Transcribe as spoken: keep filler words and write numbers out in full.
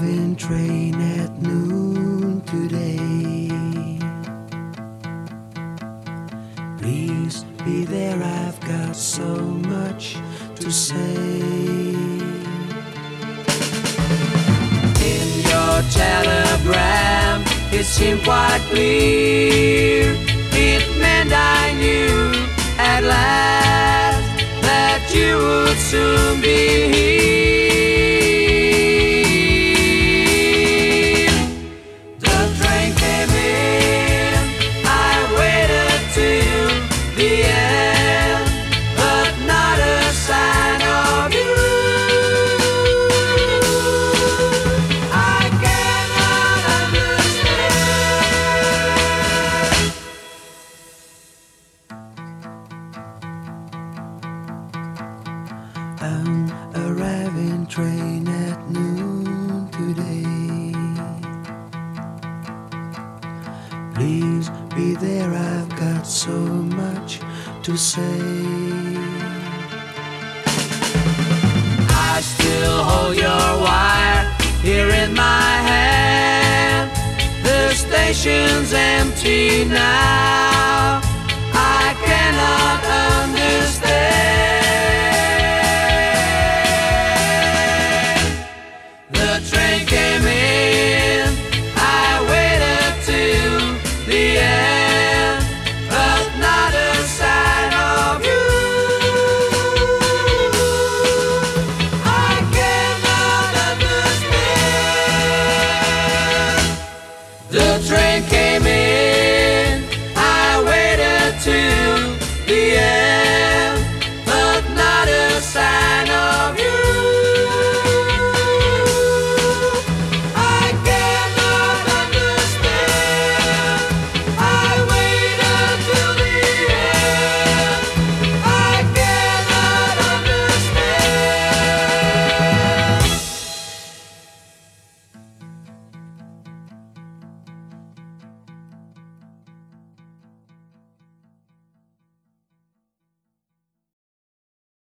arriving train at noon today. Please be there, I've got so much to say. In your telegram, it seemed quite clear. It meant I knew at last that you would soon be here. The train came in, I waited till the end, but not a sign of you. I cannot understand. An arriving train at noon today. Please be there, I've got so much to say. I still hold your wire here in my hand. The station's empty now. I cannot